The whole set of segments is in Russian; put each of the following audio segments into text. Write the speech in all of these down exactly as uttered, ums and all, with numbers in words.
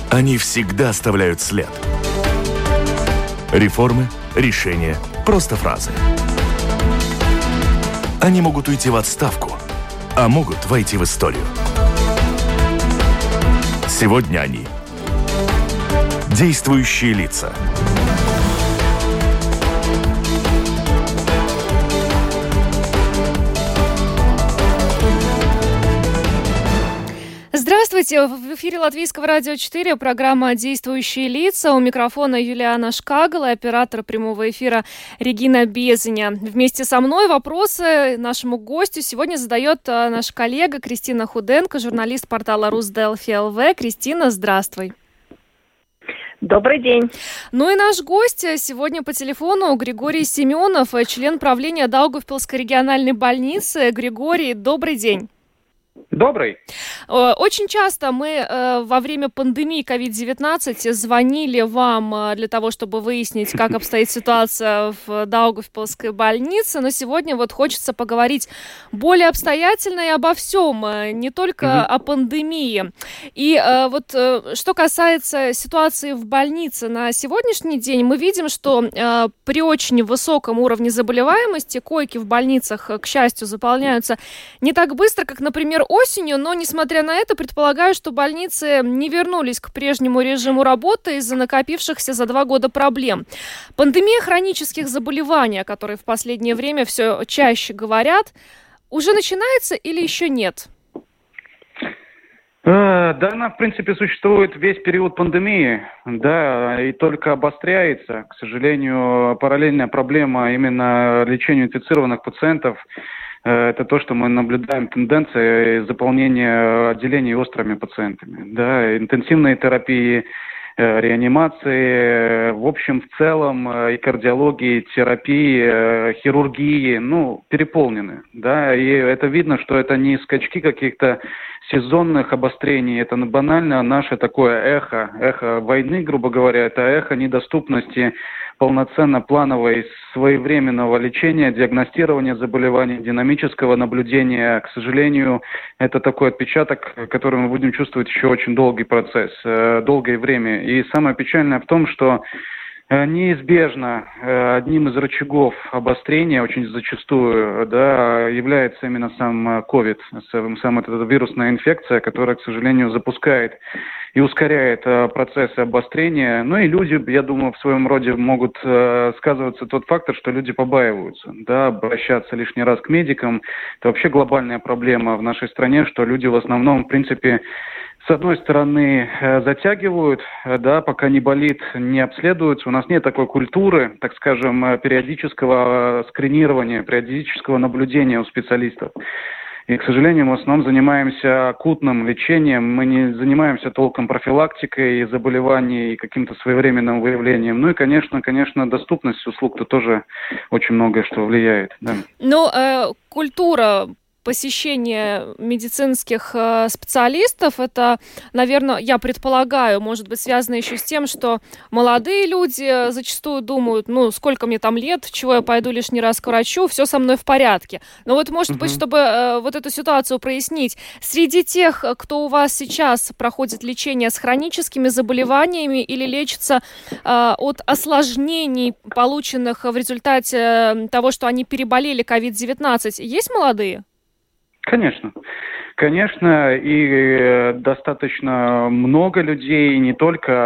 Они всегда оставляют след. Реформы, решения, просто фразы. Они могут уйти в отставку, а могут войти в историю. Сегодня они – действующие лица. Здравствуйте! В эфире Латвийского радио четыре, программа «Действующие лица». У микрофона Юлиана Шкагала, оператор прямого эфира Регина Безеня. Вместе со мной вопросы нашему гостю сегодня задает наш коллега Кристина Худенко, журналист портала Русделфи точка эл ви. Кристина, здравствуй! Добрый день. Ну и наш гость сегодня по телефону Григорий Семенов, член правления Даугавпилской региональной больницы. Григорий, добрый день. Добрый. Очень часто мы во время пандемии ковид девятнадцать звонили вам для того, чтобы выяснить, как обстоит ситуация в Даугавпилской больнице, но сегодня вот хочется поговорить более обстоятельно и обо всем, не только mm-hmm. о пандемии. И вот что касается ситуации в больнице на сегодняшний день, мы видим, что при очень высоком уровне заболеваемости койки в больницах, к счастью, заполняются не так быстро, как, например, осенью, но, несмотря на это, предполагаю, что больницы не вернулись к прежнему режиму работы из-за накопившихся за два года проблем. Пандемия хронических заболеваний, о которой в последнее время все чаще говорят, уже начинается или еще нет? Да, она, в принципе, существует весь период пандемии, да, и только обостряется. К сожалению, параллельная проблема именно лечения инфицированных пациентов – это то, что мы наблюдаем тенденции заполнения отделений острыми пациентами. Да, интенсивные терапии, реанимации, в общем, в целом и кардиологии, терапии, хирургии, ну, переполнены. Да, и это видно, что это не скачки каких-то сезонных обострений, это банально наше такое эхо, эхо войны, грубо говоря, это эхо недоступности полноценно планового и своевременного лечения, диагностирования заболеваний, динамического наблюдения. К сожалению, это такой отпечаток, который мы будем чувствовать еще очень долгий процесс, долгое время. И самое печальное в том, что неизбежно одним из рычагов обострения, очень зачастую, да, является именно сам ковид, сам, сам эта вирусная инфекция, которая, к сожалению, запускает и ускоряет процессы обострения. Ну и люди, я думаю, в своем роде могут сказываться тот фактор, что люди побаиваются, да, обращаться лишний раз к медикам. Это вообще глобальная проблема в нашей стране, что люди в основном, в принципе, с одной стороны, затягивают, да, пока не болит, не обследуются. У нас нет такой культуры, так скажем, периодического скринирования, периодического наблюдения у специалистов. И, к сожалению, мы в основном занимаемся акутным лечением, мы не занимаемся толком профилактикой заболеваний и каким-то своевременным выявлением. Ну и, конечно, конечно, доступность услуг-то тоже очень многое что влияет. Да. Ну, э, культура посещение медицинских э, специалистов, это, наверное, я предполагаю, может быть связано еще с тем, что молодые люди зачастую думают, ну, сколько мне там лет, чего я пойду лишний раз к врачу, все со мной в порядке. Но вот, может uh-huh. быть, чтобы э, вот эту ситуацию прояснить, среди тех, кто у вас сейчас проходит лечение с хроническими заболеваниями или лечится э, от осложнений, полученных в результате того, что они переболели ковид девятнадцать, есть молодые? Конечно. Конечно, и э, достаточно много людей, не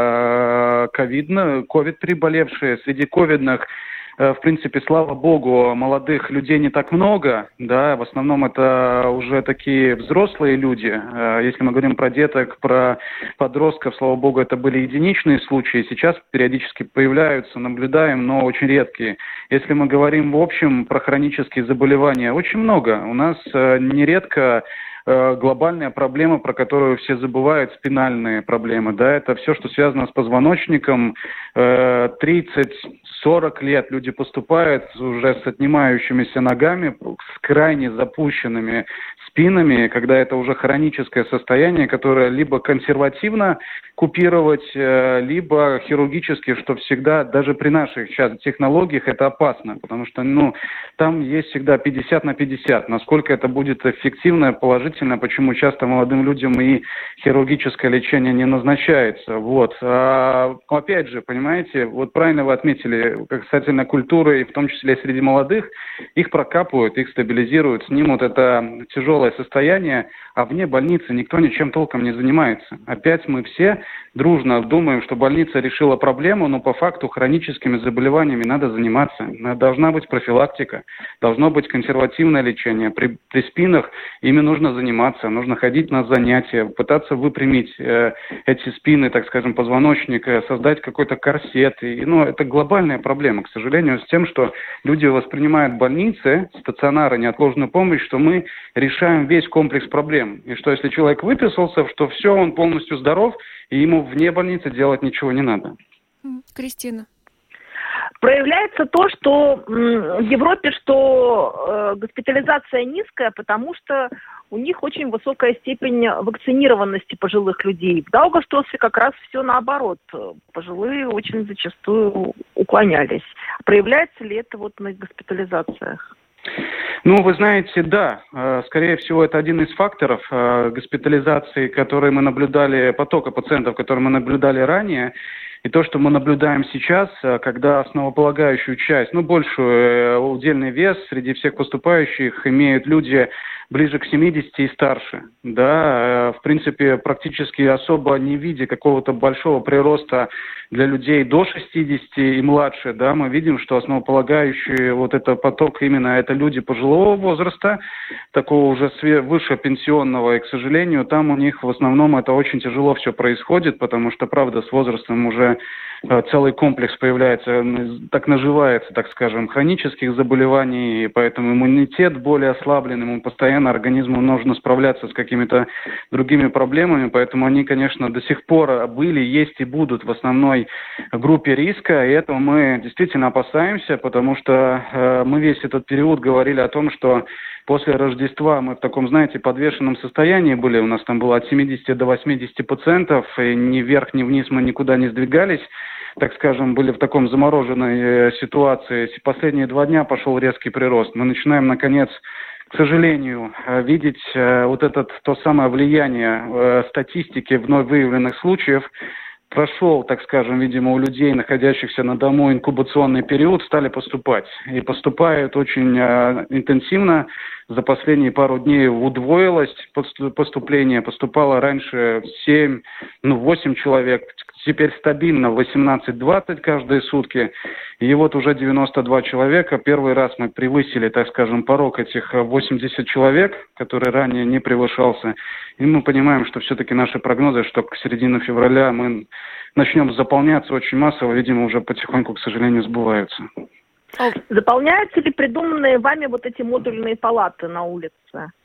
только ковидно, ковид переболевшие. Среди ковидных, э, в принципе, слава богу, молодых людей не так много, да, в основном это уже такие взрослые люди. Э, если мы говорим про деток, про подростков, слава богу, это были единичные случаи. Сейчас периодически появляются, наблюдаем, но очень редкие. Если мы говорим в общем про хронические заболевания, очень много. У нас э, нередко э, глобальная проблема, про которую все забывают, спинальные проблемы. Да, это все, что связано с позвоночником. Э, тридцать-сорок лет люди поступают уже с отнимающимися ногами, с крайне запущенными спинами, когда это уже хроническое состояние, которое либо консервативно купировать, либо хирургически, что всегда, даже при наших сейчас технологиях, это опасно, потому что, ну, там есть всегда пятьдесят на пятьдесят, насколько это будет эффективно, положительно положительно, почему часто молодым людям и хирургическое лечение не назначается. Вот. А, опять же, понимаете, вот правильно вы отметили, касательно культуры, и в том числе среди молодых, их прокапывают, их стабилизируют, снимут это тяжелое состояние, а вне больницы никто ничем толком не занимается. Опять мы все дружно думаем, что больница решила проблему, но по факту хроническими заболеваниями надо заниматься. Должна быть профилактика, должно быть консервативное лечение. При, при спинах ими нужно заниматься, нужно ходить на занятия, пытаться выпрямить э, эти спины, так скажем, позвоночника, создать какой-то корсет. И, ну, это глобальная проблема, к сожалению, с тем, что люди воспринимают больницы, стационары, неотложную помощь, что мы решаем весь комплекс проблем. И что если человек выписался, что все, он полностью здоров, и ему вне больницы делать ничего не надо. Кристина. Проявляется то, что в Европе, что э, госпитализация низкая, потому что у них очень высокая степень вакцинированности пожилых людей. В Даугавпилсе как раз все наоборот. Пожилые очень зачастую уклонялись. Проявляется ли это вот на госпитализациях? Ну, вы знаете, да, скорее всего, это один из факторов госпитализации, которые мы наблюдали, потока пациентов, которые мы наблюдали ранее, и то, что мы наблюдаем сейчас, когда основополагающую часть, ну, большую удельный вес среди всех поступающих имеют люди ближе к семидесяти и старше, да, в принципе, практически особо не видя какого-то большого прироста для людей до шестидесяти и младше, да, мы видим, что основополагающий вот этот поток именно это люди пожилого возраста, такого уже выше пенсионного, и, к сожалению, там у них в основном это очень тяжело все происходит, потому что, правда, с возрастом уже целый комплекс появляется, так наживается, так скажем, хронических заболеваний, и поэтому иммунитет более ослаблен, ему постоянно организму нужно справляться с какими-то другими проблемами, поэтому они, конечно, до сих пор были, есть и будут в основной группе риска, и этого мы действительно опасаемся, потому что э, мы весь этот период говорили о том, что после Рождества мы в таком, знаете, подвешенном состоянии были, у нас там было от семидесяти до восьмидесяти пациентов, и ни вверх, ни вниз мы никуда не сдвигались, так скажем, были в таком замороженной э, ситуации. Последние два дня пошел резкий прирост. Мы начинаем, наконец, к сожалению, э, видеть э, вот это то самое влияние э, статистики вновь выявленных случаев. Прошел, так скажем, видимо, у людей, находящихся на дому, инкубационный период, стали поступать. И поступают очень э, интенсивно. За последние пару дней удвоилось поступление. Поступало раньше семь, ну, восемь человек. Теперь стабильно восемнадцать-двадцать каждые сутки. И вот уже девяносто два человека. Первый раз мы превысили, так скажем, порог этих восемьдесят человек, который ранее не превышался. И мы понимаем, что все-таки наши прогнозы, что к середине февраля мы начнем заполняться очень массово, видимо, уже потихоньку, к сожалению, сбываются. Заполняются ли придуманные вами вот эти модульные палаты на улице?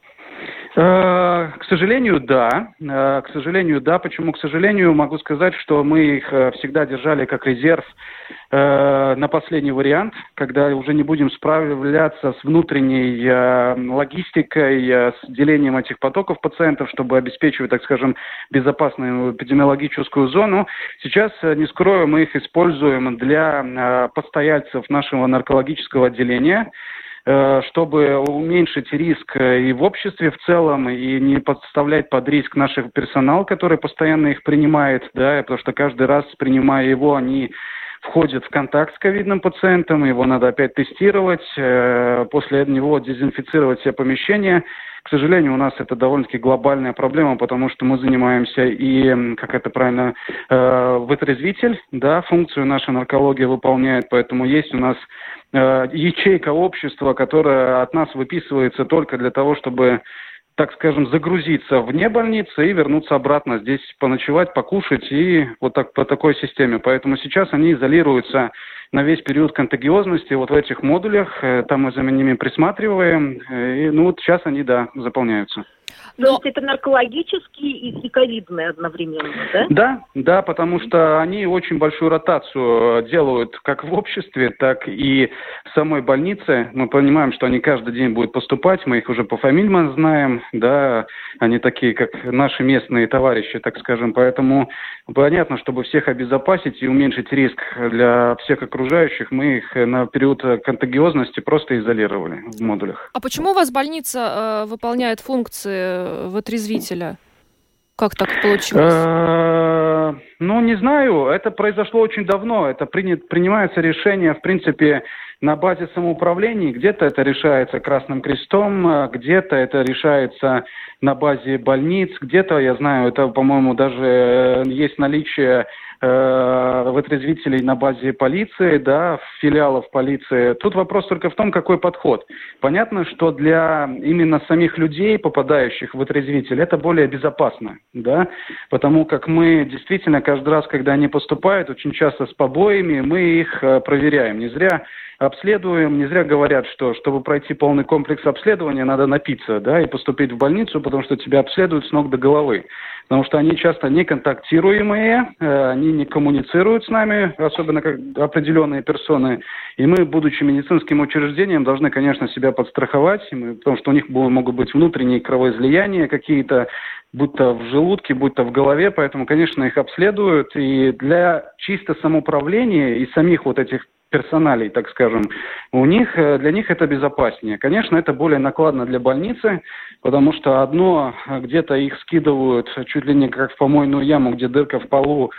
К сожалению, да. К сожалению, да. Почему? К сожалению, могу сказать, что мы их всегда держали как резерв на последний вариант, когда уже не будем справляться с внутренней логистикой, с делением этих потоков пациентов, чтобы обеспечивать, так скажем, безопасную эпидемиологическую зону. Сейчас, не скрою, мы их используем для постояльцев нашего наркологического отделения, чтобы уменьшить риск и в обществе в целом, и не подставлять под риск наших персонал, который постоянно их принимает, да, потому что каждый раз, принимая его, они входят в контакт с ковидным пациентом, его надо опять тестировать, после него дезинфицировать все помещения. К сожалению, у нас это довольно-таки глобальная проблема, потому что мы занимаемся и, как это правильно, э, вытрезвитель, да, функцию наша наркология выполняет, поэтому есть у нас э, ячейка общества, которая от нас выписывается только для того, чтобы, так скажем, загрузиться вне больницы и вернуться обратно, здесь поночевать, покушать и вот так по такой системе. Поэтому сейчас они изолируются на весь период контагиозности вот в этих модулях, там мы за ними присматриваем, и ну вот сейчас они, да, заполняются. Но... То есть это наркологические и ковидные одновременно, да? Да, да, потому что они очень большую ротацию делают как в обществе, так и в самой больнице. Мы понимаем, что они каждый день будут поступать, мы их уже по фамилиям знаем, да, они такие, как наши местные товарищи, так скажем, поэтому понятно, чтобы всех обезопасить и уменьшить риск для всех окружающих, мы их на период контагиозности просто изолировали в модулях. А почему у вас больница э, выполняет функции вытрезвителя? Как так получилось? Ну, не знаю. Это произошло очень давно. Это принят, принимается решение, в принципе, на базе самоуправления. Где-то это решается Красным Крестом, где-то это решается на базе больниц, где-то, я знаю, это, по-моему, даже есть наличие э, вытрезвителей на базе полиции, да, филиалов полиции. Тут вопрос только в том, какой подход. Понятно, что для именно самих людей, попадающих в вытрезвитель, это более безопасно, да, потому как мы действительно каждый раз, когда они поступают, очень часто с побоями, мы их э, проверяем. Не зря обследуем, не зря говорят, что чтобы пройти полный комплекс обследования, надо напиться, да, и поступить в больницу, потому что тебя обследуют с ног до головы. Потому что они часто неконтактируемые, э, они не коммуницируют с нами, особенно как определенные персоны. И мы, будучи медицинским учреждением, должны, конечно, себя подстраховать, мы, потому что у них могут быть внутренние кровоизлияния какие-то, будь то в желудке, будь то в голове, поэтому, конечно, их обследуют. И для чисто самоуправления и самих вот этих персоналей, так скажем, у них, для них это безопаснее. Конечно, это более накладно для больницы, потому что одно, где-то их скидывают чуть ли не как в помойную яму, где дырка в полу,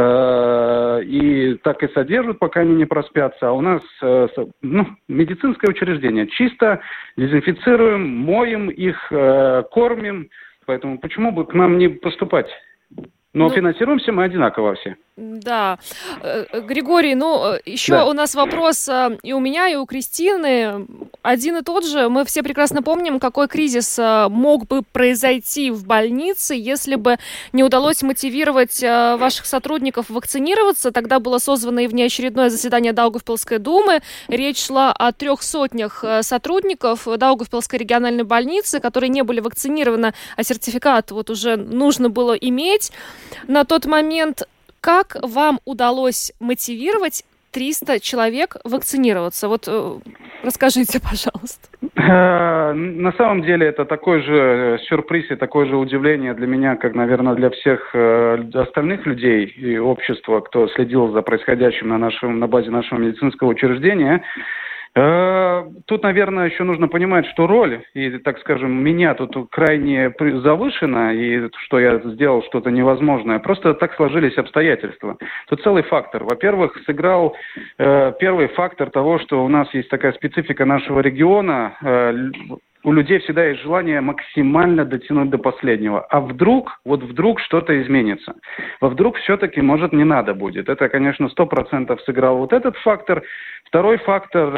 э, и так и содержат, пока они не проспятся. А у нас э, ну, медицинское учреждение. Чисто дезинфицируем, моем их, э, кормим. Поэтому почему бы к нам не поступать? Но ну, финансируемся мы одинаково все. Да. Григорий, ну, еще да. у нас вопрос и у меня, и у Кристины один и тот же. Мы все прекрасно помним, какой кризис мог бы произойти в больнице, если бы не удалось мотивировать ваших сотрудников вакцинироваться. Тогда было созвано и внеочередное заседание Даугавпилской думы. Речь шла о трех сотнях сотрудников Даугавпилской региональной больницы, которые не были вакцинированы, а сертификат вот уже нужно было иметь на тот момент. Как вам удалось мотивировать триста человек вакцинироваться? Вот э, расскажите, пожалуйста. На самом деле это такой же сюрприз и такое же удивление для меня, как, наверное, для всех остальных людей и общества, кто следил за происходящим на, нашем, на базе нашего медицинского учреждения. Тут, наверное, еще нужно понимать, что роль, и, так скажем, меня тут крайне завышена, и что я сделал что-то невозможное. Просто так сложились обстоятельства. Тут целый фактор. Во-первых, сыграл э, первый фактор того, что у нас есть такая специфика нашего региона. Э, у людей всегда есть желание максимально дотянуть до последнего. А вдруг, вот вдруг что-то изменится. А вдруг все-таки, может, не надо будет. Это, конечно, сто процентов сыграл вот этот фактор. Второй фактор,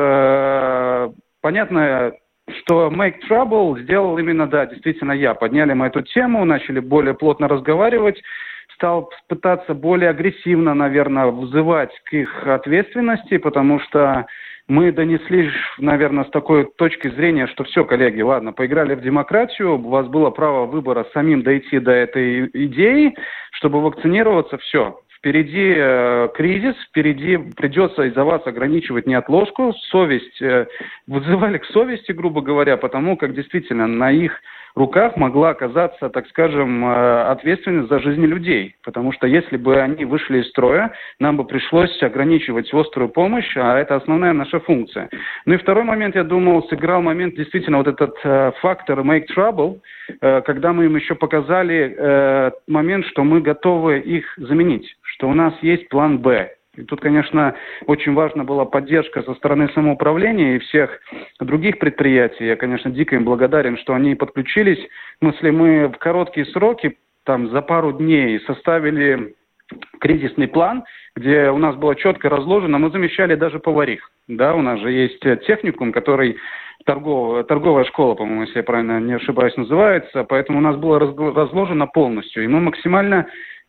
э, понятно, что Make Trouble сделал именно, да, действительно я. Подняли мы эту тему, начали более плотно разговаривать, стал пытаться более агрессивно, наверное, вызывать к их ответственности, потому что мы донесли, наверное, с такой точки зрения, что все, коллеги, ладно, поиграли в демократию, у вас было право выбора самим дойти до этой идеи, чтобы вакцинироваться, все. Впереди э, кризис, впереди придется из-за вас ограничивать неотложку, совесть, э, вызывали к совести, грубо говоря, потому как действительно на их руках могла оказаться, так скажем, ответственность за жизни людей. Потому что если бы они вышли из строя, нам бы пришлось ограничивать острую помощь, а это основная наша функция. Ну и второй момент, я думал, сыграл момент действительно вот этот э, фактор make trouble, э, когда мы им еще показали э, момент, что мы готовы их заменить, что у нас есть план «Б». И тут, конечно, очень важна была поддержка со стороны самоуправления и всех других предприятий. Я, конечно, дико им благодарен, что они подключились. В смысле, мы в короткие сроки, там, за пару дней составили кризисный план, где у нас было четко разложено. Мы замещали даже поварих. Да, у нас же есть техникум, который торговая, торговая школа, по-моему, если я правильно не ошибаюсь, называется. Поэтому у нас было разложено полностью. И мы максимально...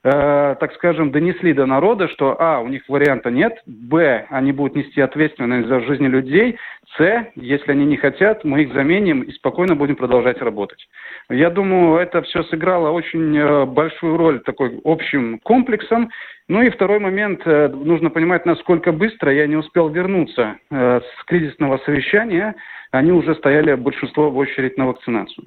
Э, так скажем, донесли до народа, что а, у них варианта нет, б, они будут нести ответственность за жизни людей, с, если они не хотят, мы их заменим и спокойно будем продолжать работать. Я думаю, это все сыграло очень э, большую роль такой общим комплексом. Ну и второй момент, э, нужно понимать, насколько быстро я не успел вернуться э, с кризисного совещания, они уже стояли большинство в очередь на вакцинацию.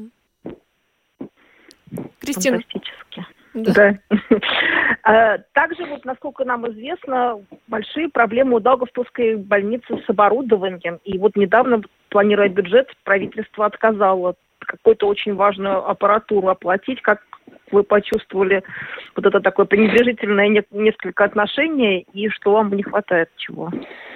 Кристина. Фантастически. Да. Да. Также, вот, насколько нам известно, большие проблемы у Даугавпилской больницы с оборудованием. И вот недавно, планируя бюджет, правительство отказало какую-то очень важную аппаратуру оплатить, как вы почувствовали вот это такое пренебрежительное не- несколько отношение, и что вам не хватает чего?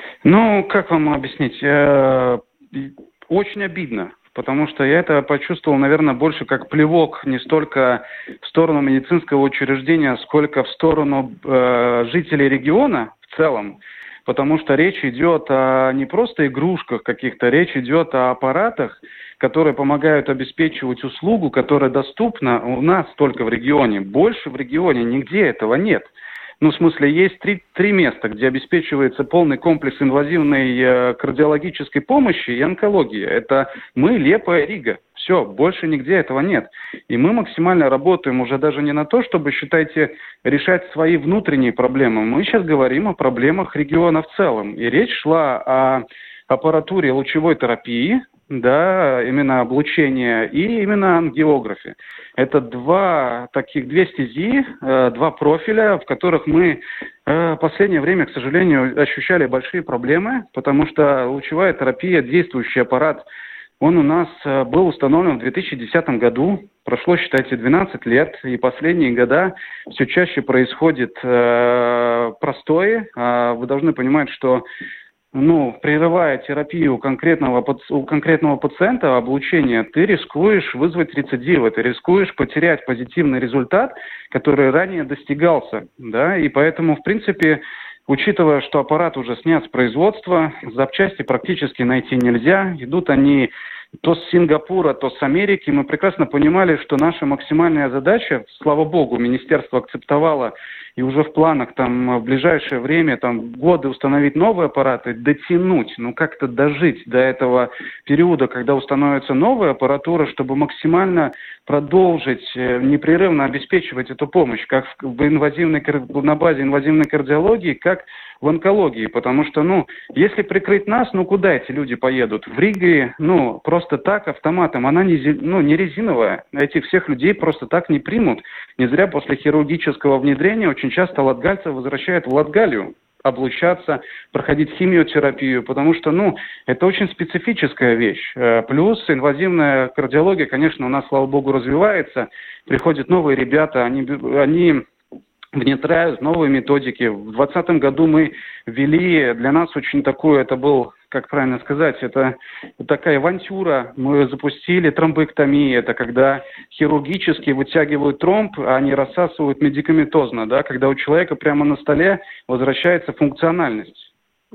Ну, как вам объяснить? Э, Очень обидно, потому что я это почувствовал, наверное, больше как плевок не столько в сторону медицинского учреждения, сколько в сторону э, жителей региона в целом. Потому что речь идет о не просто игрушках каких-то, речь идет о аппаратах, которые помогают обеспечивать услугу, которая доступна у нас только в регионе. Больше в регионе нигде этого нет. Ну, в смысле, есть три, три места, где обеспечивается полный комплекс инвазивной э, кардиологической помощи и онкологии. Это мы, Лепа и Рига. Все, больше нигде этого нет. И мы максимально работаем уже даже не на то, чтобы, считайте, решать свои внутренние проблемы. Мы сейчас говорим о проблемах региона в целом. И речь шла о аппаратуре лучевой терапии, да, именно облучение, и именно ангиографии. Это два таких, две стези, э, два профиля, в которых мы э, в последнее время, к сожалению, ощущали большие проблемы, потому что лучевая терапия, действующий аппарат, он у нас э, был установлен в две тысячи десятом году, прошло, считайте, двенадцать лет, и последние года все чаще происходит э, простои. Э, вы должны понимать, что Ну, прерывая терапию конкретного, у конкретного пациента, облучение, ты рискуешь вызвать рецидивы, ты рискуешь потерять позитивный результат, который ранее достигался, да, и поэтому, в принципе, учитывая, что аппарат уже снят с производства, запчасти практически найти нельзя, идут они то с Сингапура, то с Америки, мы прекрасно понимали, что наша максимальная задача, слава богу, министерство акцептовало и уже в планах там в ближайшее время, там годы установить новые аппараты, дотянуть, ну как-то дожить до этого периода, когда установится новая аппаратура, чтобы максимально продолжить, непрерывно обеспечивать эту помощь, как в инвазивной, на базе инвазивной кардиологии, как в онкологии, потому что, ну, если прикрыть нас, ну, куда эти люди поедут? В Риге, ну, просто так, автоматом, она не, ну, не резиновая, этих всех людей просто так не примут. Не зря после хирургического внедрения очень часто латгальцев возвращают в Латгалию облучаться, проходить химиотерапию, потому что, ну, это очень специфическая вещь. Плюс инвазивная кардиология, конечно, у нас, слава богу, развивается, приходят новые ребята, они... они внедряют новые методики. В двадцатом году мы ввели для нас очень такую, это был, как правильно сказать, это такая авантюра. Мы запустили тромбоэктомию, это когда хирургически вытягивают тромб, а не рассасывают медикаментозно, да, когда у человека прямо на столе возвращается функциональность.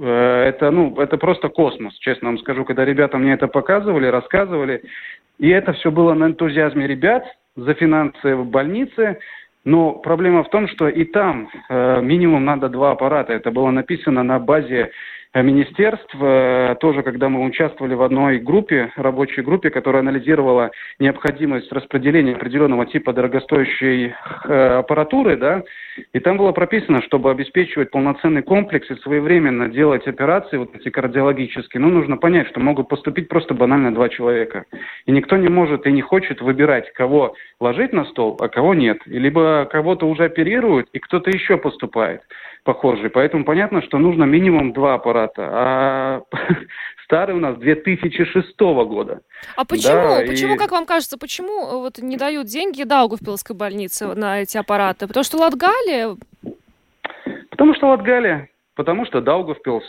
Это, ну, это просто космос, честно вам скажу, когда ребята мне это показывали, рассказывали. И это все было на энтузиазме ребят за финансы в больнице. Но проблема в том, что и там э, минимум надо два аппарата. Это было написано на базе э, министерств. Э, тоже, когда мы участвовали в одной группе, рабочей группе, которая анализировала необходимость распределения определенного типа дорогостоящей э, аппаратуры, да, и там было прописано, чтобы обеспечивать полноценный комплекс и своевременно делать операции, вот эти кардиологические, ну, нужно понять, что могут поступить просто банально два человека. И никто не может и не хочет выбирать, кого ложить на стол, а кого нет. И либо кого-то уже оперируют, и кто-то еще поступает похожий. Поэтому понятно, что нужно минимум два аппарата. А старый у нас две тысячи шестого года. А почему? Да, Почему, и... как вам кажется, почему вот не дают деньги Даугавпилской больнице на эти аппараты? Потому что Латгалия... Потому что Латгалия, потому что Даугавпилс.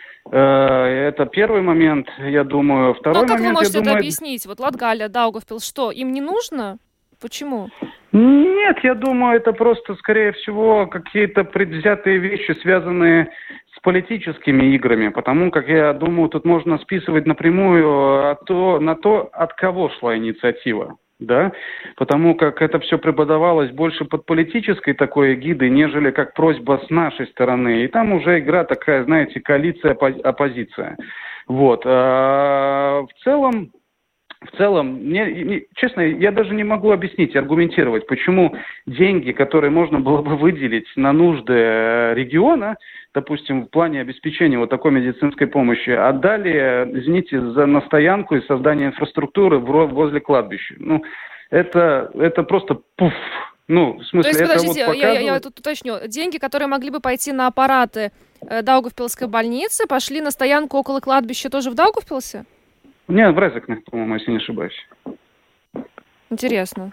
Это первый момент, я думаю. Второй ну, как момент, вы можете я это думаю... объяснить? Вот Латгалия, Даугавпилс, что, им не нужно? Почему? Нет, я думаю, это просто, скорее всего, какие-то предвзятые вещи, связанные с политическими играми, потому как, я думаю, тут можно списывать напрямую от то, на то, от кого шла инициатива. Да, потому как это все преподавалось больше под политической такой эгидой, нежели как просьба с нашей стороны. И там уже игра такая, знаете, коалиция-оппозиция. Вот. А в целом, в целом, мне, честно, я даже не могу объяснить, аргументировать, почему деньги, которые можно было бы выделить на нужды региона, допустим, в плане обеспечения вот такой медицинской помощи, отдали, извините, за настоянку и создание инфраструктуры возле кладбища. Ну, это, это просто пуф. Ну, в смысле, То есть, это подождите, вот показывает... я, я тут уточню. Деньги, которые могли бы пойти на аппараты э, Даугавпилской больницы, пошли на стоянку около кладбища тоже в Даугавпилсе? Нет, в Резекне, по-моему, если не ошибаюсь. Интересно.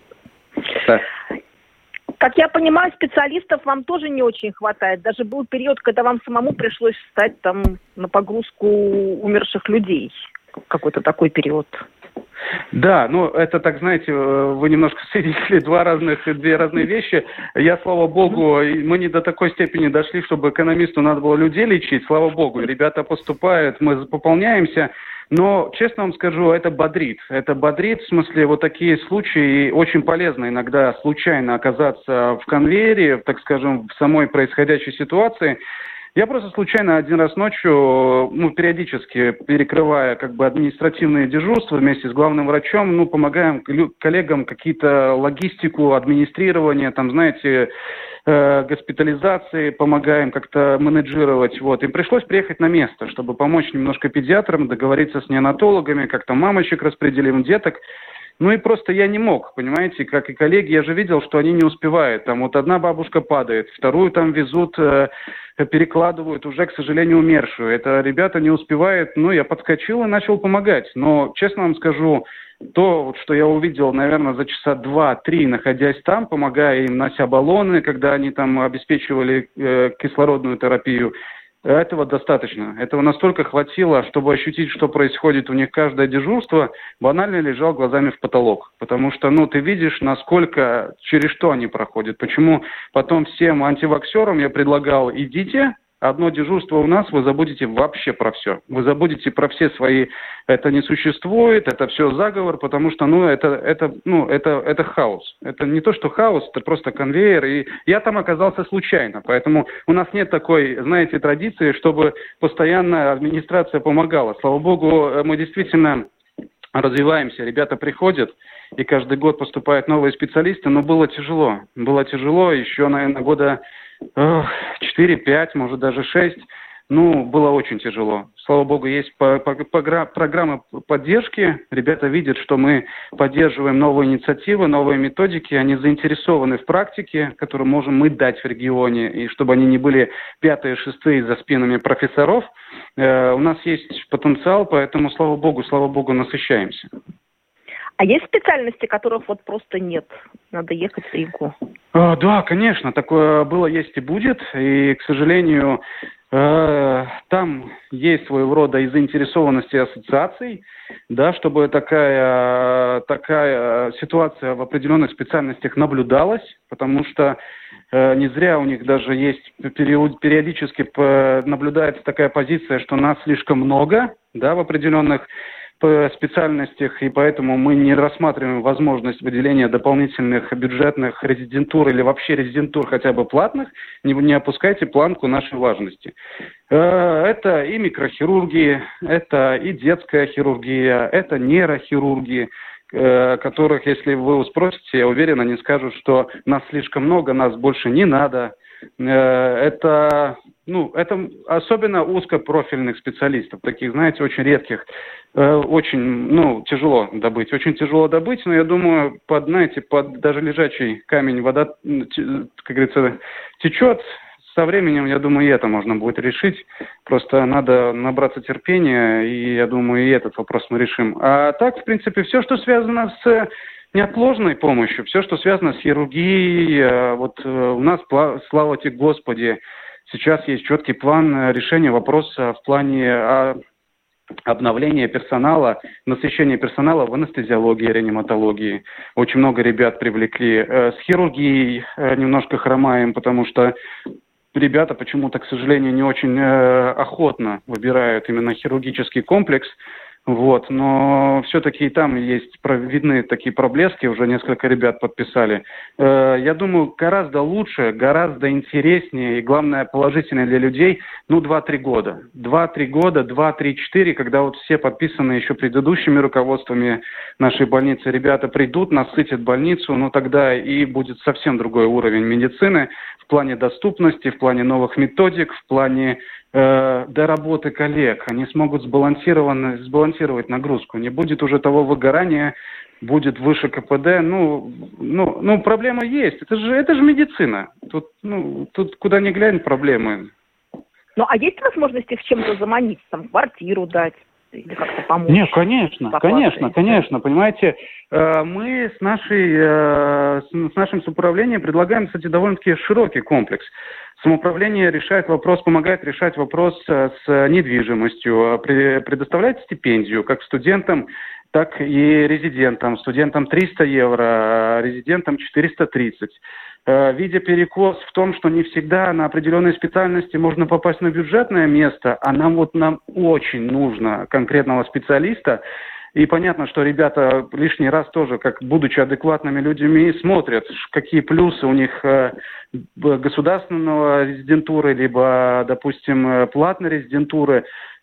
Да. Как я понимаю, специалистов вам тоже не очень хватает. Даже был период, когда вам самому пришлось встать там на погрузку умерших людей. Какой-то такой период. Да, ну это так, знаете, вы немножко соединили два разных, две разные вещи. Я, слава богу, мы не до такой степени дошли, чтобы экономисту надо было людей лечить. Слава богу, ребята поступают, мы пополняемся. Но, честно вам скажу, это бодрит. Это бодрит, в смысле, вот такие случаи, очень полезно иногда случайно оказаться в конвейере, так скажем, в самой происходящей ситуации. Я просто случайно один раз ночью, ну, периодически перекрывая как бы административные дежурства вместе с главным врачом, ну, помогаем коллегам какие-то логистику, администрирование, там, знаете, э, госпитализации, помогаем как-то менеджировать, вот. И пришлось приехать на место, чтобы помочь немножко педиатрам, договориться с неонатологами, как-то мамочек распределим, деток. Ну и просто я не мог, понимаете, как и коллеги, я же видел, что они не успевают. Там вот одна бабушка падает, вторую там везут, э, перекладывают уже, к сожалению, умершую. Это ребята не успевают, ну я подскочил и начал помогать. Но, честно вам скажу, то, вот, что я увидел, наверное, за часа два-три, находясь там, помогая им, нося баллоны, когда они там обеспечивали э, кислородную терапию, этого достаточно. Этого настолько хватило, чтобы ощутить, что происходит у них каждое дежурство, банально лежал глазами в потолок. Потому что, ну, ты видишь, насколько, через что они проходят. Почему потом всем антиваксерам я предлагал, идите, одно дежурство у нас, вы забудете вообще про все. Вы забудете про все свои, это не существует, это все заговор, потому что, ну, это, это, ну, это, это хаос. Это не то, что хаос, это просто конвейер. И я там оказался случайно, поэтому у нас нет такой, знаете, традиции, чтобы постоянно администрация помогала. Слава богу, мы действительно развиваемся, ребята приходят, и каждый год поступают новые специалисты, но было тяжело. Было тяжело еще, наверное, года четыре-пять, может даже шесть. Ну, было очень тяжело. Слава богу, есть по, по, по, программы поддержки. Ребята видят, что мы поддерживаем новые инициативы, новые методики. Они заинтересованы в практике, которую можем мы дать в регионе, и чтобы они не были пятые, шестые за спинами профессоров. Э, у нас есть потенциал, поэтому, слава богу, слава богу, насыщаемся. А есть специальности, которых вот просто нет? Надо ехать в Ригу. А, да, конечно, такое было, есть и будет. И, к сожалению, э, там есть своего рода и заинтересованность ассоциаций, да, чтобы такая, такая ситуация в определенных специальностях наблюдалась, потому что э, не зря у них даже есть период, периодически наблюдается такая позиция, что нас слишком много, да, в определенных по специальностях, и поэтому мы не рассматриваем возможность выделения дополнительных бюджетных резидентур или вообще резидентур хотя бы платных, не, не опускайте планку нашей важности. Это и микрохирургии, это и детская хирургия, это нейрохирургии, которых, если вы спросите, я уверен, они скажут, что нас слишком много, нас больше не надо. Это, ну, это особенно узкопрофильных специалистов, таких, знаете, очень редких, очень, ну, тяжело добыть, очень тяжело добыть, но я думаю, под, знаете, под даже лежачий камень вода, как говорится, течет. Со временем, я думаю, и это можно будет решить. Просто надо набраться терпения, и я думаю, и этот вопрос мы решим. А так, в принципе, все, что связано с неотложной помощью, все, что связано с хирургией, вот у нас, слава тебе Господи, сейчас есть четкий план решения вопроса в плане обновления персонала, насыщения персонала в анестезиологии, реаниматологии. Очень много ребят привлекли. С хирургией немножко хромаем, потому что ребята почему-то, к сожалению, не очень охотно выбирают именно хирургический комплекс. Вот, но все-таки и там есть видны такие проблески, уже несколько ребят подписали. Э, я думаю, гораздо лучше, гораздо интереснее и, главное, положительнее для людей, ну, два-три года. два-три года, два-три-четыре, когда вот все подписаны еще предыдущими руководствами нашей больницы, ребята придут, насытят больницу, ну, тогда и будет совсем другой уровень медицины в плане доступности, в плане новых методик, в плане до работы коллег, они смогут сбалансированно, сбалансировать нагрузку. Не будет уже того выгорания, будет выше ка пэ дэ. Ну, ну, ну проблема есть. Это же, это же медицина. Тут, ну, тут куда ни глянь, проблемы. Ну, а есть возможность их чем-то заманить, там, квартиру дать? или как-то помочь? Нет, конечно, конечно, конечно, понимаете, мы с, нашей, с нашим самоуправлением предлагаем, кстати, довольно-таки широкий комплекс. Самоуправление решает вопрос, помогает решать вопрос с недвижимостью, предоставляет стипендию как студентам, так и резидентам. Студентам триста евро, резидентам четыреста тридцать. Видя перекос в том, что не всегда на определенной специальности можно попасть на бюджетное место, а нам вот нам очень нужно конкретного специалиста. И понятно, что ребята лишний раз тоже, как будучи адекватными людьми, смотрят, какие плюсы у них государственного резидентуры, либо, допустим, платной резидентуры.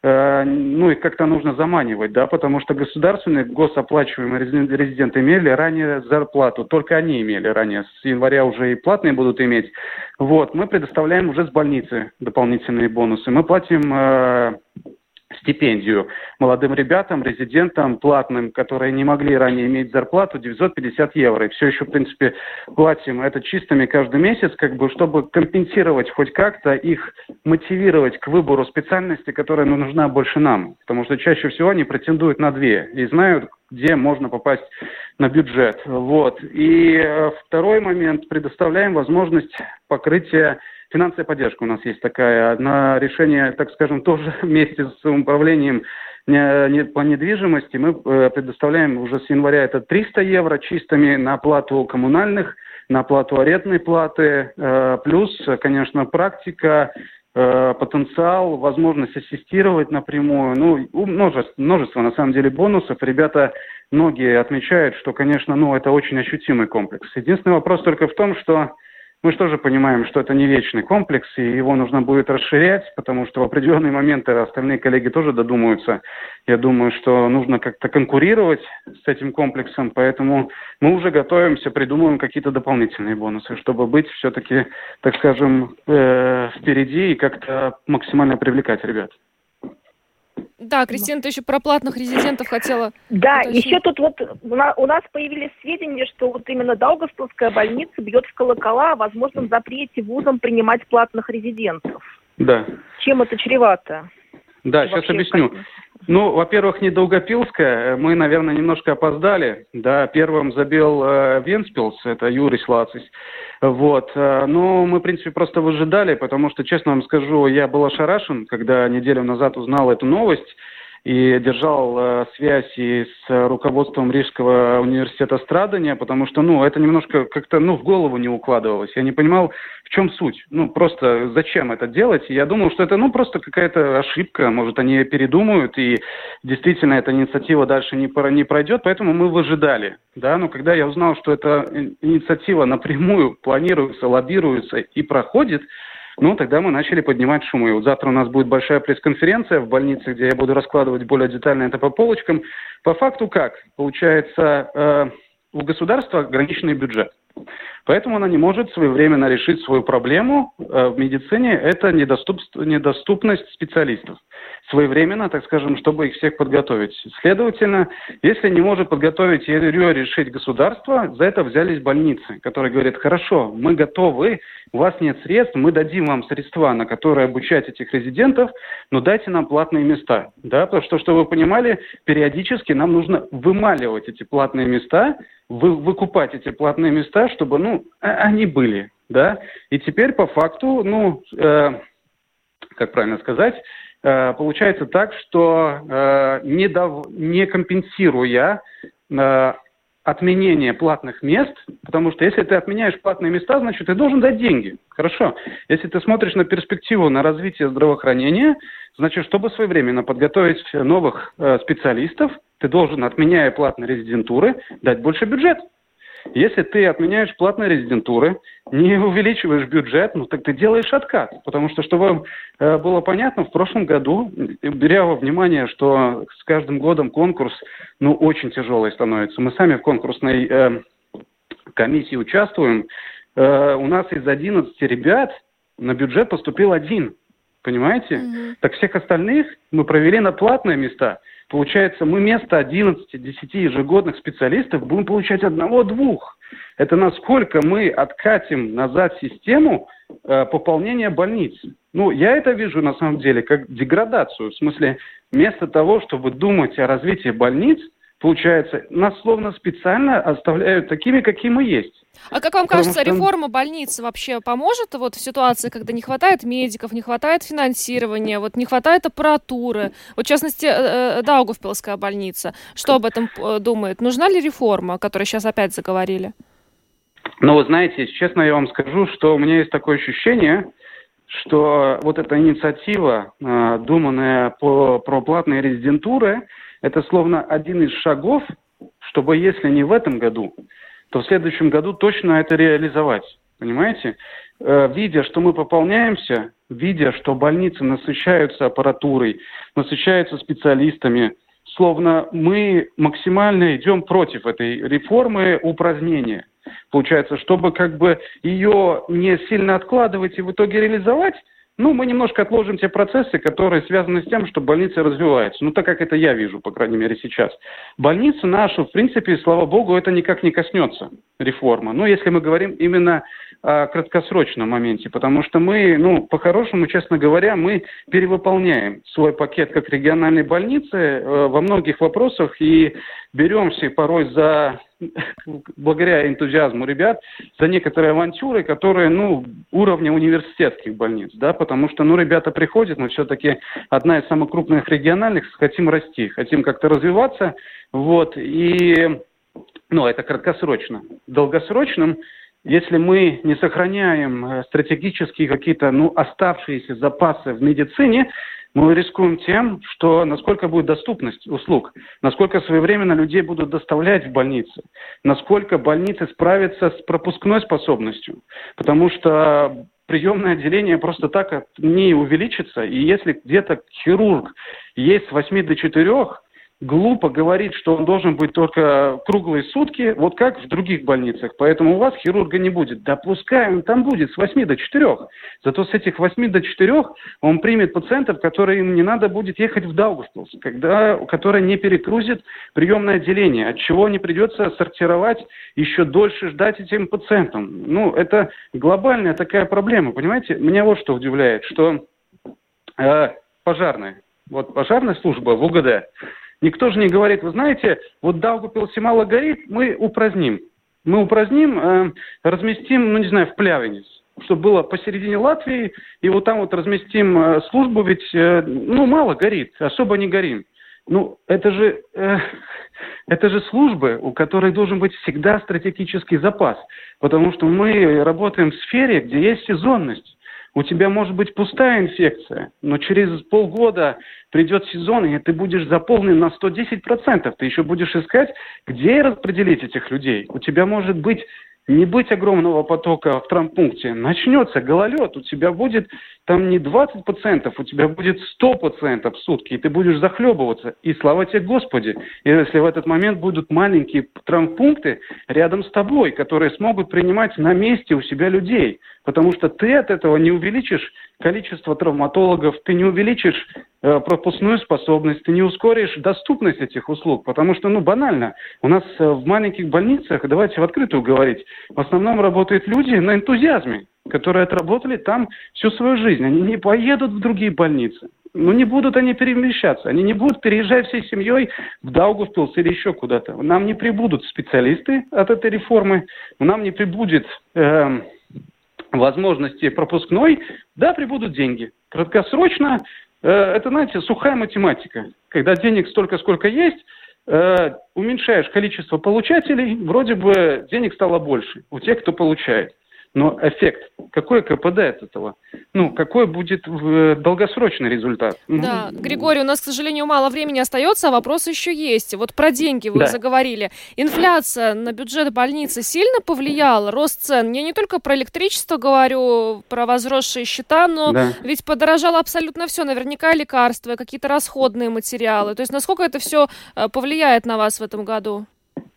Ну и как-то нужно заманивать, да, потому что государственные госоплачиваемые резиденты имели ранее зарплату, только они имели ранее, с января уже и платные будут иметь. Вот, мы предоставляем уже с больницы дополнительные бонусы, мы платим э, стипендию молодым ребятам, резидентам платным, которые не могли ранее иметь зарплату, девятьсот пятьдесят евро. И все еще, в принципе, платим это чистыми каждый месяц, как бы, чтобы компенсировать хоть как-то их, мотивировать к выбору специальности, которая ну, нужна больше нам. Потому что чаще всего они претендуют на две и знают, где можно попасть на бюджет. Вот. И э, второй момент. Предоставляем возможность покрытия. Финансовая поддержка у нас есть такая. На решение, так скажем, тоже вместе с управлением не, не, по недвижимости мы э, предоставляем уже с января это триста евро чистыми на оплату коммунальных, на оплату арендной платы, э, плюс, конечно, практика, э, потенциал, возможность ассистировать напрямую. Ну, множество, множество, на самом деле, бонусов. Ребята, многие отмечают, что, конечно, ну, это очень ощутимый комплекс. Единственный вопрос только в том, что мы же тоже понимаем, что это не вечный комплекс, и его нужно будет расширять, потому что в определенные моменты остальные коллеги тоже додумаются. Я думаю, что нужно как-то конкурировать с этим комплексом, поэтому мы уже готовимся, придумываем какие-то дополнительные бонусы, чтобы быть все-таки, так скажем, э, впереди и как-то максимально привлекать ребят. Да, Кристина, ты еще про платных резидентов хотела Да, уточнить. еще тут вот у нас появились сведения, что вот именно Даугавпилская больница бьет в колокола о возможном запрете вузам принимать платных резидентов. Да. Чем это чревато? Да, сейчас объясню. Ну, во-первых, не Даугавпилская. Мы, наверное, немножко опоздали. Да, первым забил э, Вентспилс, это Юрис Лацис. Вот. Э, но мы, в принципе, просто выжидали, потому что, честно вам скажу, я был ошарашен, когда неделю назад узнал эту новость и держал э, связь и с руководством Рижского университета страдания, потому что, ну, это немножко как-то, ну, в голову не укладывалось. Я не понимал, в чем суть. Ну, просто зачем это делать? И я думал, что это, ну, просто какая-то ошибка. Может, они передумают, и действительно эта инициатива дальше не, не пройдет, поэтому мы выжидали. Да? Но когда я узнал, что эта инициатива напрямую планируется, лоббируется и проходит, ну, тогда мы начали поднимать шумы. Вот завтра у нас будет большая пресс-конференция в больнице, где я буду раскладывать более детально это по полочкам. По факту как? Получается, э, у государства ограниченный бюджет. Поэтому она не может своевременно решить свою проблему э, в медицине. Это недоступ, недоступность специалистов. Своевременно, так скажем, чтобы их всех подготовить. Следовательно, если не может подготовить ее решить государство, за это взялись больницы, которые говорят: хорошо, мы готовы, у вас нет средств, мы дадим вам средства, на которые обучать этих резидентов, но дайте нам платные места. Да? Потому что, чтобы вы понимали, периодически нам нужно вымаливать эти платные места, вы, выкупать эти платные места, чтобы, ну, они были. Да? И теперь по факту, ну, э, как правильно сказать, получается так, что э, не, дав, не компенсируя э, отменение платных мест, потому что если ты отменяешь платные места, значит, ты должен дать деньги. Хорошо. Если ты смотришь на перспективу, на развитие здравоохранения, значит, чтобы своевременно подготовить новых э, специалистов, ты должен, отменяя платные резидентуры, дать больше бюджет. Если ты отменяешь платные резидентуры, не увеличиваешь бюджет, ну так ты делаешь откат. Потому что, чтобы э, было понятно, в прошлом году, беря во внимание, что с каждым годом конкурс, ну, очень тяжелый становится. Мы сами в конкурсной э, комиссии участвуем. Э, у нас из одиннадцати ребят на бюджет поступил один. Понимаете? Mm-hmm. Так всех остальных мы провели на платные места. Получается, мы вместо одиннадцати-десяти ежегодных специалистов будем получать одного-двух. Это насколько мы откатим назад систему э, пополнения больниц. Ну, я это вижу, на самом деле, как деградацию. В смысле, вместо того, чтобы думать о развитии больниц, получается, нас словно специально оставляют такими, какие мы есть. А как вам Потому кажется, что... реформа больниц вообще поможет вот в ситуации, когда не хватает медиков, не хватает финансирования, вот не хватает аппаратуры? Вот в частности, Даугавпилская больница. Что об этом думает? Нужна ли реформа, о которой сейчас опять заговорили? Ну, вы знаете, честно я вам скажу, что у меня есть такое ощущение, что вот эта инициатива, думанная по, про платные резидентуры, это словно один из шагов, чтобы, если не в этом году, то в следующем году точно это реализовать. Понимаете? Видя, что мы пополняемся, видя, что больницы насыщаются аппаратурой, насыщаются специалистами, словно мы максимально идем против этой реформы упразднения. Получается, чтобы как бы ее не сильно откладывать и в итоге реализовать, ну, мы немножко отложим те процессы, которые связаны с тем, что больницы развиваются. Ну, так как это я вижу, по крайней мере, сейчас. Больницы нашу, в принципе, слава богу, это никак не коснется реформа. Ну, если мы говорим именно о краткосрочном моменте, потому что мы, ну, по-хорошему, честно говоря, мы перевыполняем свой пакет как региональной больницы э, во многих вопросах и беремся порой за, благодаря энтузиазму ребят, за некоторые авантюры, которые, ну, уровня университетских больниц, да, потому что, ну, ребята приходят, мы все-таки одна из самых крупных региональных, хотим расти, хотим как-то развиваться, вот, и, ну, это краткосрочно. В долгосрочном, если мы не сохраняем стратегические какие-то, ну, оставшиеся запасы в медицине, мы рискуем тем, что насколько будет доступность услуг, насколько своевременно людей будут доставлять в больницы, насколько больницы справятся с пропускной способностью, потому что приемное отделение просто так не увеличится, и если где-то хирург есть с восьми до четырёх, глупо говорить, что он должен быть только круглые сутки, вот как в других больницах. Поэтому у вас хирурга не будет. Да пускай он там будет с восьми до четырёх. Зато с этих восьми до четырёх он примет пациентов, которые им не надо будет ехать в Даугавпилс, когда, которые не перегрузит приемное отделение, от чего не придется сортировать, еще дольше ждать этим пациентам. Ну, это глобальная такая проблема, понимаете? Меня вот что удивляет, что э, пожарная, вот пожарная служба в УГД, никто же не говорит, вы знаете, вот Даугавпилсе мало горит, мы упраздним. Мы упраздним, э, разместим, ну не знаю, в Плявенец, чтобы было посередине Латвии, и вот там вот разместим э, службу, ведь, э, ну, мало горит, особо не горим. Ну, это же, э, это же службы, у которых должен быть всегда стратегический запас, потому что мы работаем в сфере, где есть сезонность. У тебя может быть пустая инфекция, но через полгода придет сезон, и ты будешь заполнен на сто десять процентов. Ты еще будешь искать, где распределить этих людей. У тебя может быть не быть огромного потока в травмпункте. Начнется гололед, у тебя будет там не двадцать пациентов, у тебя будет сто пациентов в сутки, и ты будешь захлебываться. И слава тебе Господи, если в этот момент будут маленькие травмпункты рядом с тобой, которые смогут принимать на месте у себя людей. Потому что ты от этого не увеличишь количество травматологов, ты не увеличишь э, пропускную способность, ты не ускоришь доступность этих услуг. Потому что, ну, банально, у нас э, в маленьких больницах, давайте в открытую говорить, в основном работают люди на энтузиазме, которые отработали там всю свою жизнь. Они не поедут в другие больницы. Ну, не будут они перемещаться. Они не будут переезжать всей семьей в Даугавпилс или еще куда-то. Нам не прибудут специалисты от этой реформы, нам не прибудет э, возможности пропускной, да, прибудут деньги. Краткосрочно, э, это, знаете, сухая математика. Когда денег столько, сколько есть, э, уменьшаешь количество получателей, вроде бы денег стало больше у тех, кто получает. Но эффект, какой КПД от этого? Ну, какой будет долгосрочный результат? Да, Григорий, у нас, к сожалению, мало времени остается, а вопрос еще есть. Вот про деньги вы да. заговорили. Инфляция на бюджет больницы сильно повлияла? Рост цен? Я не только про электричество говорю, про возросшие счета, но да. ведь подорожало абсолютно все. Наверняка лекарства, какие-то расходные материалы. То есть насколько это все повлияет на вас в этом году?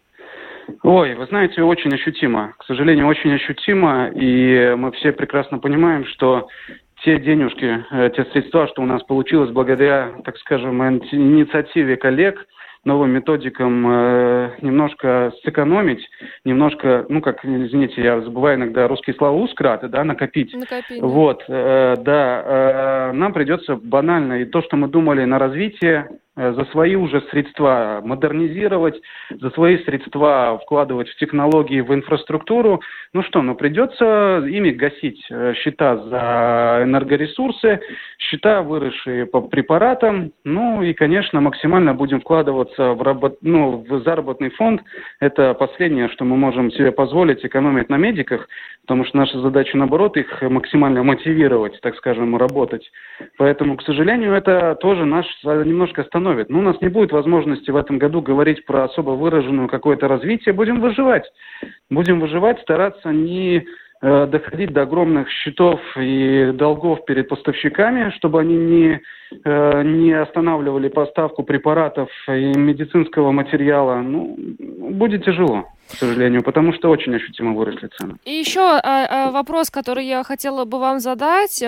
Ой, вы знаете, очень ощутимо. К сожалению, очень ощутимо. И мы все прекрасно понимаем, что те денежки, те средства, что у нас получилось благодаря, так скажем, инициативе коллег, новым методикам э, немножко сэкономить, немножко, ну как, извините, я забываю иногда русские слова «ускрат», да, накопить. Накопить. Вот, э, да, э, нам придется банально, и то, что мы думали на развитие, за свои уже средства модернизировать, за свои средства вкладывать в технологии, в инфраструктуру. Ну что, ну придется ими гасить счета за энергоресурсы, счета, выросшие по препаратам. Ну и, конечно, максимально будем вкладываться в, работ... ну, в заработный фонд. Это последнее, что мы можем себе позволить экономить на медиках, потому что наша задача, наоборот, их максимально мотивировать, так скажем, работать. Поэтому, к сожалению, это тоже нас немножко остановит. Ну, у нас не будет возможности в этом году говорить про особо выраженное какое-то развитие. Будем выживать. Будем выживать, стараться не э, доходить до огромных счетов и долгов перед поставщиками, чтобы они не, э, не останавливали поставку препаратов и медицинского материала. Ну, будет тяжело, к сожалению, потому что очень ощутимо выросли цены. И еще а, а, вопрос, который я хотела бы вам задать.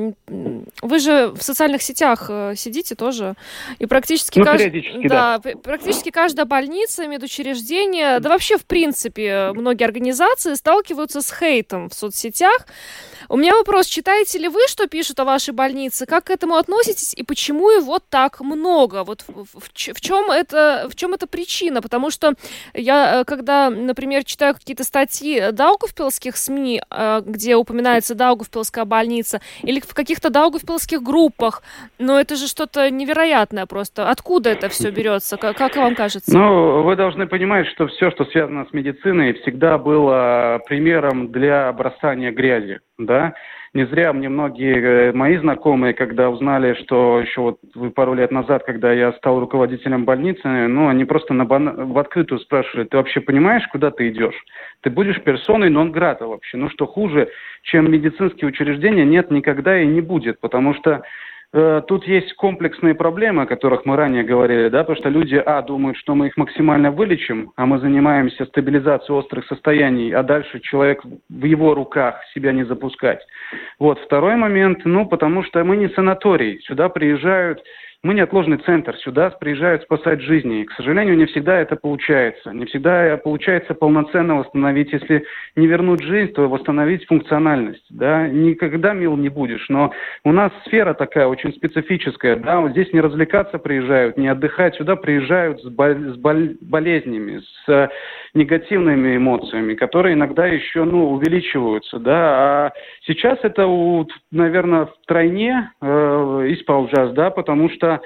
Вы же в социальных сетях сидите тоже, и практически, ну, кажд... периодически, да, да. практически каждая больница, медучреждение, да вообще, в принципе, многие организации сталкиваются с хейтом в соцсетях. У меня вопрос, читаете ли вы, что пишут о вашей больнице, как к этому относитесь и почему его так много? Вот в, в, в, чем это, в чем это причина? Потому что я, когда, например, читаю какие-то статьи даугавпилских СМИ, где упоминается Даугавпилская больница, или в каких-то даугавпилских группах, но это же что-то невероятное просто. Откуда это все берется? Как, как вам кажется? Ну, вы должны понимать, что все, что связано с медициной, всегда было примером для бросания грязи. Да, не зря мне многие мои знакомые, когда узнали, что еще вот пару лет назад, когда я стал руководителем больницы, ну, они просто на бан... в открытую спрашивали: ты вообще понимаешь, куда ты идешь? Ты будешь персоной нон-грата вообще. Ну, что хуже, чем медицинские учреждения, нет никогда и не будет, потому что тут есть комплексные проблемы, о которых мы ранее говорили, да, потому что люди, а, думают, что мы их максимально вылечим, а мы занимаемся стабилизацией острых состояний, а дальше человек в его руках себя не запускать. Вот, второй момент, ну, потому что мы не санаторий, сюда приезжают, мы неотложный центр, сюда приезжают спасать жизни, и, к сожалению, не всегда это получается, не всегда получается полноценно восстановить, если не вернуть жизнь, то восстановить функциональность, да, никогда мил не будешь, но у нас сфера такая очень специфическая, да, вот здесь не развлекаться приезжают, не отдыхать, сюда приезжают с, боль, с боль, болезнями, с негативными эмоциями, которые иногда еще, ну, увеличиваются, да, а сейчас это, наверное, втройне э, исполжас, да, потому что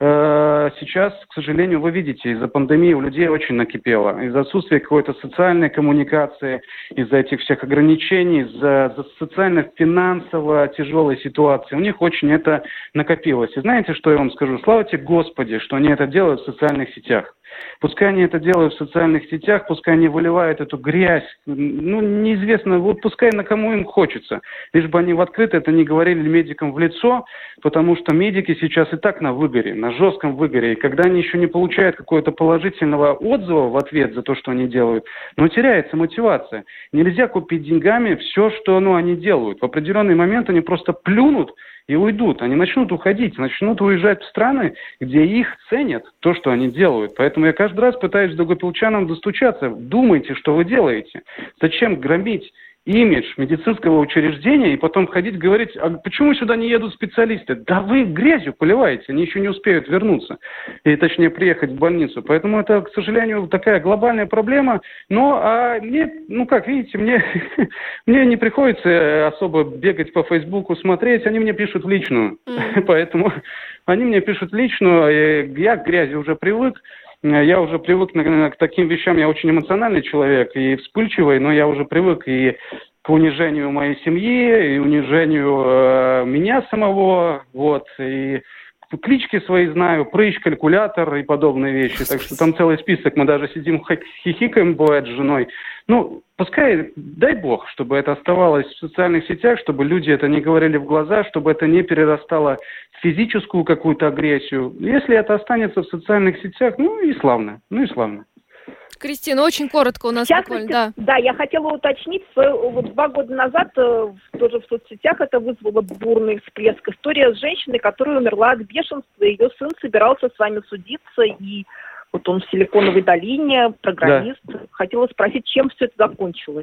сейчас, к сожалению, вы видите, из-за пандемии у людей очень накипело. Из-за отсутствия какой-то социальной коммуникации, из-за этих всех ограничений, из-за, из-за социально-финансово тяжелой ситуации. У них очень это накопилось. И знаете, что я вам скажу? Слава тебе, Господи, что они это делают в социальных сетях. Пускай они это делают в социальных сетях, пускай они выливают эту грязь, ну, неизвестно, вот пускай на кому им хочется. Лишь бы они в открыто это не говорили медикам в лицо, потому что медики сейчас и так на выгоре, на жестком выгоре. И когда они еще не получают какого-то положительного отзыва в ответ за то, что они делают, ну, теряется мотивация. Нельзя купить деньгами все, что, ну, они делают. В определенный момент они просто плюнут и уйдут. Они начнут уходить, начнут уезжать в страны, где их ценят, то, что они делают. Поэтому я каждый раз пытаюсь даугавпилчанам достучаться. Думайте, что вы делаете. Зачем громить имидж медицинского учреждения и потом ходить говорить: а почему сюда не едут специалисты? Да вы грязью поливаете, они еще не успеют вернуться, и точнее приехать в больницу. Поэтому это, к сожалению, такая глобальная проблема. Но а мне, ну как видите, мне, мне не приходится особо бегать по Фейсбуку, смотреть, они мне пишут в личную. Mm. Поэтому они мне пишут в личную, я к грязи уже привык. Я уже привык к таким вещам, я очень эмоциональный человек и вспыльчивый, но я уже привык и к унижению моей семьи, и унижению э, меня самого, вот, и клички свои знаю, прыщ, калькулятор и подобные вещи, так что там целый список, мы даже сидим хихикаем, бывает, с женой. Ну, пускай, дай бог, чтобы это оставалось в социальных сетях, чтобы люди это не говорили в глаза, чтобы это не перерастало в физическую какую-то агрессию. Если это останется в социальных сетях, ну и славно, ну и славно. Кристина, очень коротко у нас буквально, да. Да, я хотела уточнить, что вот два года назад тоже в соцсетях это вызвало бурный всплеск. История с женщиной, которая умерла от бешенства, ее сын собирался с вами судиться, и Вот он в Силиконовой долине, программист. Да. Хотела спросить, чем все это закончилось?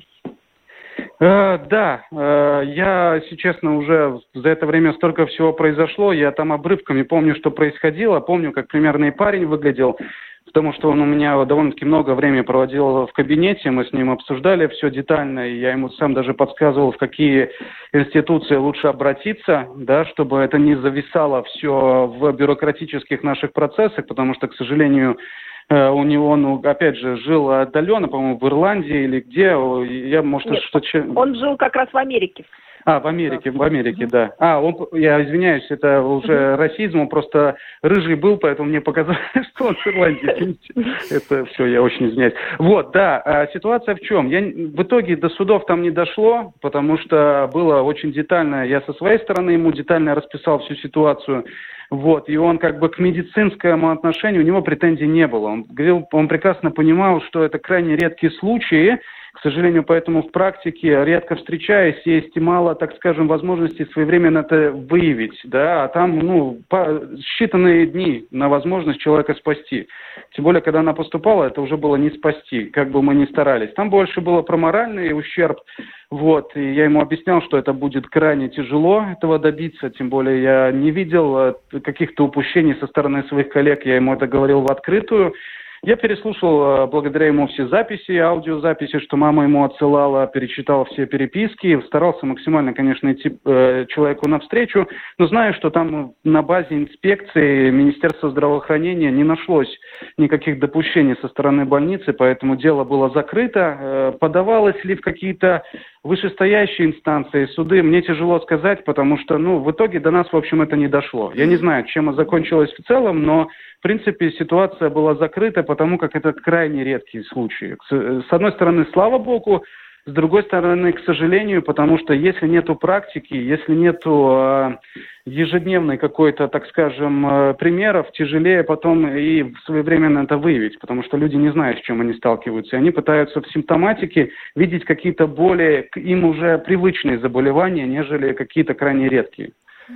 Э, да, э, я, если честно, уже за это время столько всего произошло. Я там обрывками помню, что происходило. Помню, как примерно и парень выглядел. Потому что он у меня довольно-таки много времени проводил в кабинете, мы с ним обсуждали все детально, и я ему сам даже подсказывал, в какие институции лучше обратиться, да, чтобы это не зависало все в бюрократических наших процессах, потому что, к сожалению, у него, он, опять же, жил отдаленно, по-моему, в Ирландии или где, я, может, Нет, что-то... Он жил как раз в Америке. А, в Америке, в Америке, да. А, он, я извиняюсь, это уже расизм, он просто рыжий был, поэтому мне показалось, что он с Ирландии. Это все, я очень извиняюсь. Вот, да, ситуация в чем? Я, в итоге до судов там не дошло, потому что было очень детально, я со своей стороны ему детально расписал всю ситуацию. Вот, и он как бы к медицинскому отношению, у него претензий не было. Он говорил, он прекрасно понимал, что это крайне редкие случаи. К сожалению, поэтому в практике, редко встречаясь, есть мало, так скажем, возможностей своевременно это выявить, да, а там, ну, по, считанные дни на возможность человека спасти. Тем более, когда она поступала, это уже было не спасти, как бы мы ни старались. Там больше было про моральный ущерб, вот, и я ему объяснял, что это будет крайне тяжело этого добиться, тем более я не видел каких-то упущений со стороны своих коллег, я ему это говорил в открытую. Я переслушал благодаря ему все записи, аудиозаписи, что мама ему отсылала, перечитал все переписки, старался максимально, конечно, идти э, человеку навстречу, но знаю, что там на базе инспекции Министерства здравоохранения не нашлось никаких допущений со стороны больницы, поэтому дело было закрыто. Э, подавалось ли в какие-то вышестоящие инстанции, суды, мне тяжело сказать, потому что, ну, в итоге до нас, в общем, это не дошло. Я не знаю, чем это закончилось в целом, но в принципе, ситуация была закрыта, потому как это крайне редкие случаи. С одной стороны, слава богу, с другой стороны, к сожалению, потому что если нету практики, если нету э, ежедневной какой-то, так скажем, э, примеров, тяжелее потом и своевременно это выявить, потому что люди не знают, с чем они сталкиваются. И они пытаются в симптоматике видеть какие-то более им уже привычные заболевания, нежели какие-то крайне редкие.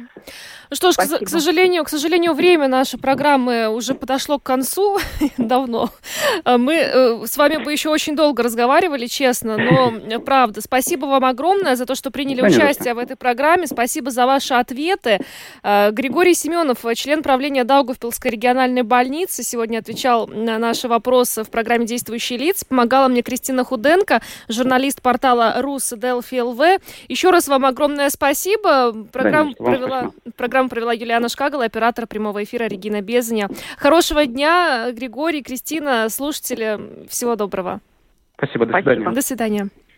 Ну что ж, к, к сожалению, к сожалению, время нашей программы уже подошло к концу давно. Мы э, с вами бы еще очень долго разговаривали, честно, но правда. Спасибо вам огромное за то, что приняли Конечно. участие в этой программе. Спасибо за ваши ответы. Э, Григорий Семенов, член правления Даугавпилской региональной больницы, сегодня отвечал на наши вопросы в программе «Действующие лица». Помогала мне Кристина Худенко, журналист портала Рус Делфи эл ви. Еще раз вам огромное спасибо. Программу провела, программу провела Юлиана Шкагала, оператор прямого эфира Регина Безаня. Хорошего дня, Григорий, Кристина, слушатели. Всего доброго. Спасибо, до свидания. До свидания.